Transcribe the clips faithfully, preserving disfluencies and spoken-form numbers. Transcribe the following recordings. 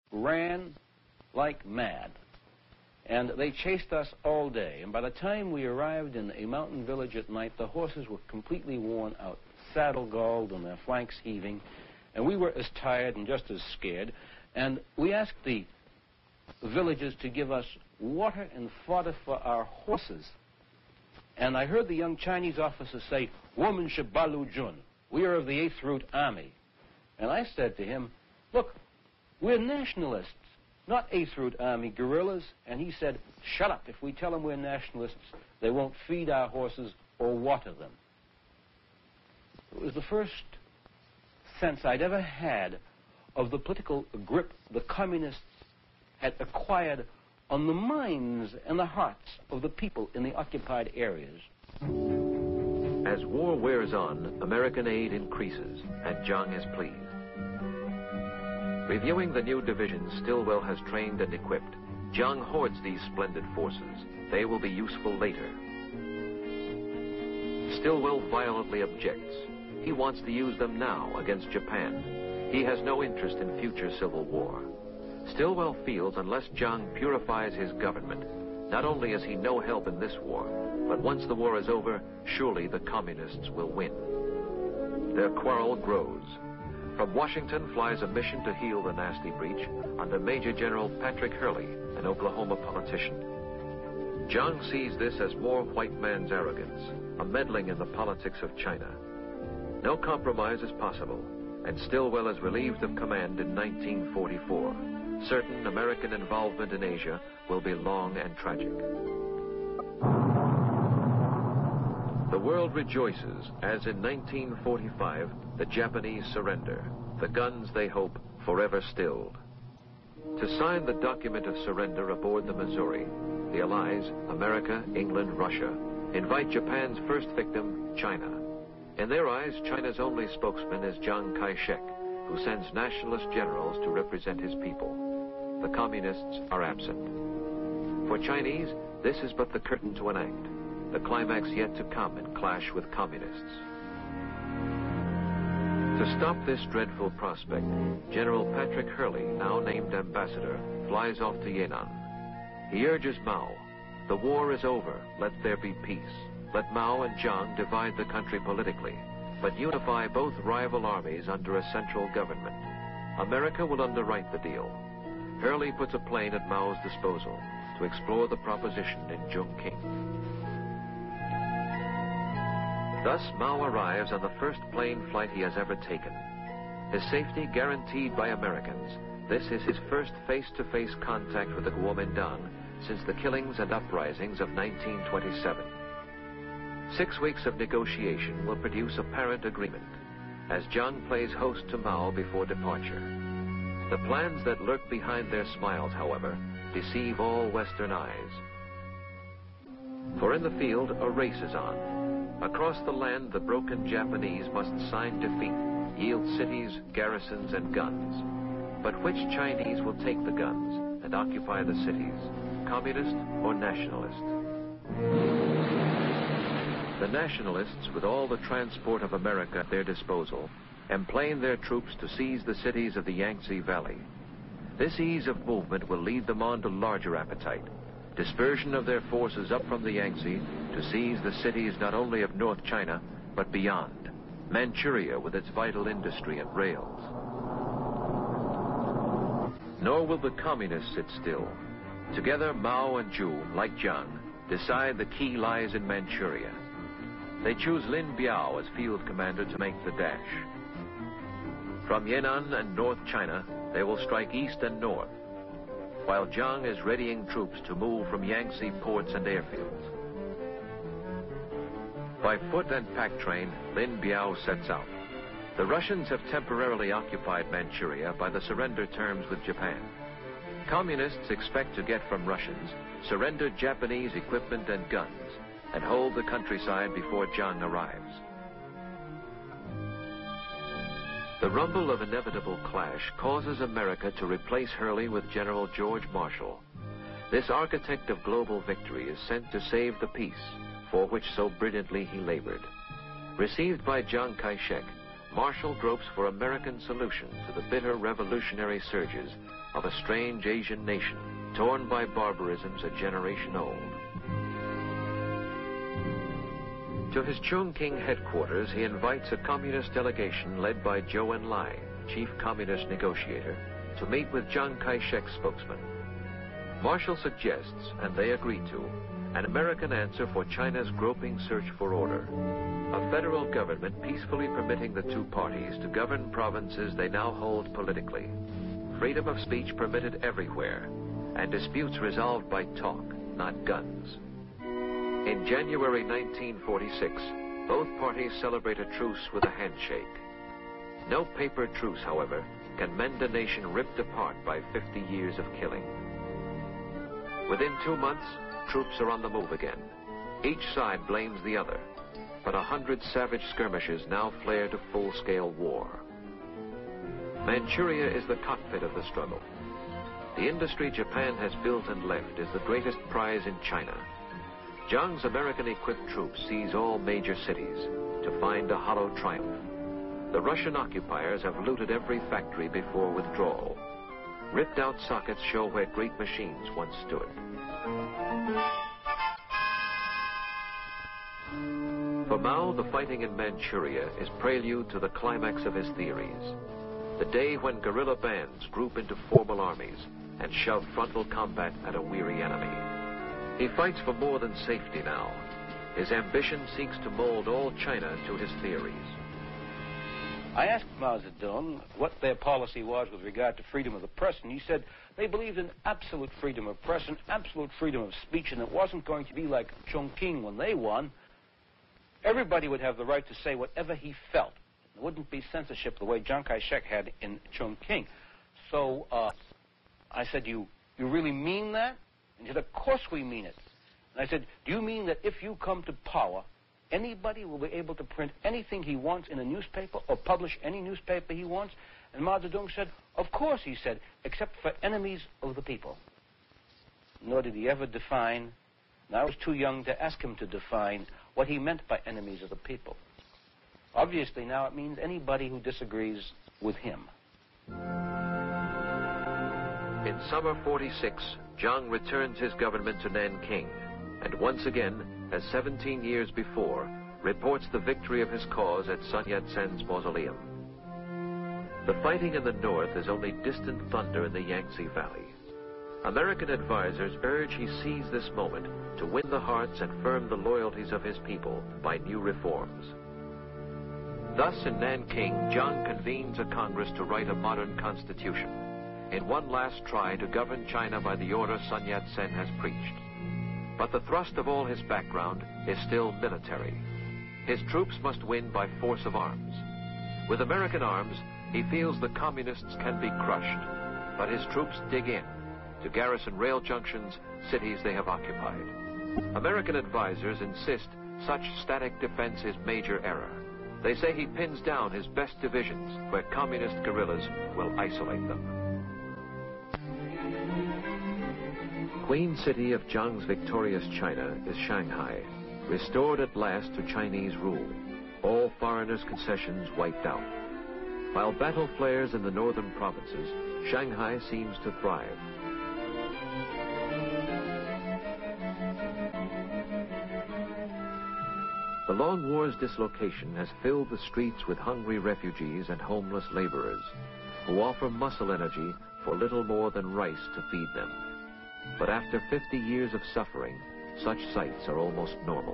ran like mad. And they chased us all day. And by the time we arrived in a mountain village at night, the horses were completely worn out, saddle-galled and their flanks heaving. And we were as tired and just as scared. And we asked the villagers to give us water and fodder for our horses. And I heard the young Chinese officer say, "Woman Shabalu Jun, we are of the eighth Route Army." And I said to him, "Look, we're nationalists, not eighth Route Army guerrillas." And he said, "Shut up. If we tell them we're nationalists, they won't feed our horses or water them." It was the first sense I'd ever had of the political grip the communists had acquired on the minds and the hearts of the people in the occupied areas. As war wears on, American aid increases, and Jung is pleased. Reviewing the new divisions Stilwell has trained and equipped, Jung hoards these splendid forces. They will be useful later. Stilwell violently objects. He wants to use them now against Japan. He has no interest in future civil war. Stilwell feels unless Jung purifies his government, not only is he no help in this war, but once the war is over, surely the communists will win. Their quarrel grows. From Washington flies a mission to heal the nasty breach under Major General Patrick Hurley, an Oklahoma politician. Jung sees this as more white man's arrogance, a meddling in the politics of China. No compromise is possible, and Stilwell is relieved of command in nineteen forty-four. Certain American involvement in Asia will be long and tragic. The world rejoices as in nineteen forty-five the Japanese surrender, the guns they hope forever stilled. To sign the document of surrender aboard the Missouri, the Allies, America, England, Russia, invite Japan's first victim, China. In their eyes, China's only spokesman is Chiang Kai-shek, who sends nationalist generals to represent his people. The communists are absent. For Chinese, this is but the curtain to an act, the climax yet to come in clash with communists. To stop this dreadful prospect, General Patrick Hurley, now named ambassador, flies off to Yan'an. He urges Mao, "The war is over, let there be peace. Let Mao and Jiang divide the country politically, but unify both rival armies under a central government. America will underwrite the deal." Hurley puts a plane at Mao's disposal to explore the proposition in Chongqing. Thus, Mao arrives on the first plane flight he has ever taken. His safety guaranteed by Americans, this is his first face-to-face contact with the Kuomintang since the killings and uprisings of nineteen twenty-seven. Six weeks of negotiation will produce apparent agreement, as Jiang plays host to Mao before departure. The plans that lurk behind their smiles, however, deceive all Western eyes. For in the field, a race is on. Across the land, the broken Japanese must sign defeat, yield cities, garrisons, and guns. But which Chinese will take the guns and occupy the cities, communist or nationalist? The nationalists, with all the transport of America at their disposal, emplane their troops to seize the cities of the Yangtze Valley. This ease of movement will lead them on to larger appetite, dispersion of their forces up from the Yangtze to seize the cities not only of North China, but beyond, Manchuria with its vital industry and rails. Nor will the communists sit still. Together, Mao and Zhu, like Jiang, decide the key lies in Manchuria. They choose Lin Biao as field commander to make the dash. From Yan'an and North China, they will strike east and north, while Jiang is readying troops to move from Yangtze ports and airfields. By foot and pack train, Lin Biao sets out. The Russians have temporarily occupied Manchuria by the surrender terms with Japan. Communists expect to get from Russians surrendered Japanese equipment and guns and hold the countryside before Jiang arrives. The rumble of inevitable clash causes America to replace Hurley with General George Marshall. This architect of global victory is sent to save the peace for which so brilliantly he labored. Received by Chiang Kai-shek, Marshall gropes for American solution to the bitter revolutionary surges of a strange Asian nation torn by barbarisms a generation old. To his Chongqing headquarters, he invites a communist delegation led by Zhou Enlai, chief communist negotiator, to meet with Chiang Kai-shek's spokesman. Marshall suggests, and they agree to, an American answer for China's groping search for order. A federal government peacefully permitting the two parties to govern provinces they now hold politically. Freedom of speech permitted everywhere, and disputes resolved by talk, not guns. In January nineteen forty-six, both parties celebrate a truce with a handshake. No paper truce, however, can mend a nation ripped apart by fifty years of killing. Within two months, troops are on the move again. Each side blames the other, but a hundred savage skirmishes now flare to full-scale war. Manchuria is the cockpit of the struggle. The industry Japan has built and left is the greatest prize in China. Jiang's American-equipped troops seize all major cities to find a hollow triumph. The Russian occupiers have looted every factory before withdrawal. Ripped-out sockets show where great machines once stood. For Mao, the fighting in Manchuria is prelude to the climax of his theories. The day when guerrilla bands group into formal armies and shout frontal combat at a weary enemy. He fights for more than safety now. His ambition seeks to mold all China to his theories. I asked Mao Zedong what their policy was with regard to freedom of the press, and he said they believed in absolute freedom of press and absolute freedom of speech, and it wasn't going to be like Chongqing when they won. Everybody would have the right to say whatever he felt. There wouldn't be censorship the way Chiang Kai-shek had in Chongqing. So uh, I said, you, you really mean that? And he said, of course we mean it. And I said, do you mean that if you come to power, anybody will be able to print anything he wants in a newspaper or publish any newspaper he wants? And Mao Zedong said, of course, he said, except for enemies of the people. Nor did he ever define, and I was too young to ask him to define what he meant by enemies of the people. Obviously, now it means anybody who disagrees with him. In summer forty-six, Jiang returns his government to Nanking, and once again, as seventeen years before, reports the victory of his cause at Sun Yat-sen's mausoleum. The fighting in the north is only distant thunder in the Yangtze Valley. American advisors urge he seize this moment to win the hearts and firm the loyalties of his people by new reforms. Thus, in Nanking, Jiang convenes a Congress to write a modern constitution, in one last try to govern China by the order Sun Yat-sen has preached. But the thrust of all his background is still military. His troops must win by force of arms. With American arms, he feels the communists can be crushed, but his troops dig in to garrison rail junctions, cities they have occupied. American advisors insist such static defense is major error. They say he pins down his best divisions where communist guerrillas will isolate them. Queen city of Jiang's victorious China is Shanghai, restored at last to Chinese rule, all foreigners' concessions wiped out. While battle flares in the northern provinces, Shanghai seems to thrive. The long war's dislocation has filled the streets with hungry refugees and homeless laborers who offer muscle energy for little more than rice to feed them. But after fifty years of suffering, such sights are almost normal.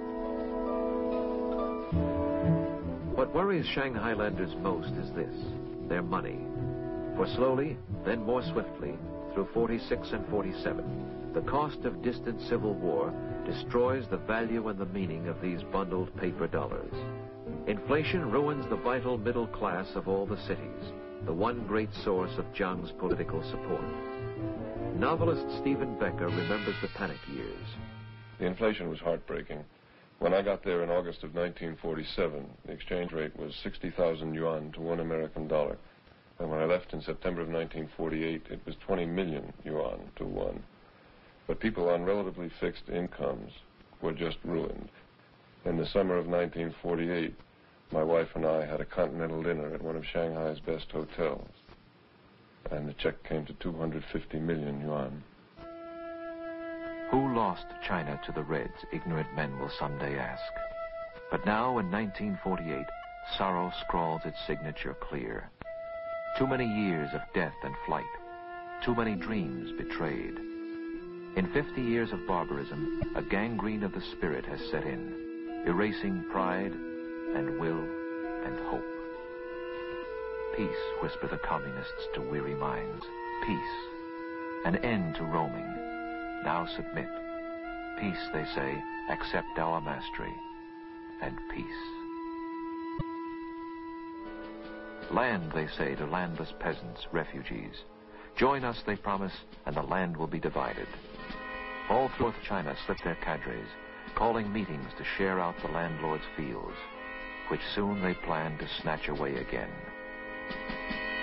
What worries Shanghailanders most is this, their money. For slowly, then more swiftly, through forty-six and forty-seven, the cost of distant civil war destroys the value and the meaning of these bundled paper dollars. Inflation ruins the vital middle class of all the cities, the one great source of Jiang's political support. Novelist Stephen Becker remembers the panic years. The inflation was heartbreaking. When I got there in August of nineteen forty-seven, the exchange rate was sixty thousand yuan to one American dollar. And when I left in September of nineteen forty-eight, it was twenty million yuan to one. But people on relatively fixed incomes were just ruined. In the summer of nineteen forty-eight, my wife and I had a continental dinner at one of Shanghai's best hotels. and the check came to two hundred fifty million yuan. Who lost China to the Reds, ignorant men will someday ask. But now, in nineteen forty-eight, sorrow scrawls its signature clear. Too many years of death and flight, too many dreams betrayed. In fifty years of barbarism, a gangrene of the spirit has set in, erasing pride and will and hope. Peace, whisper the communists to weary minds. Peace. An end to roaming. Now submit. Peace, they say, accept our mastery. And peace. Land, they say, to landless peasants, refugees. Join us, they promise, and the land will be divided. All through China slip their cadres, calling meetings to share out the landlord's fields, which soon they plan to snatch away again.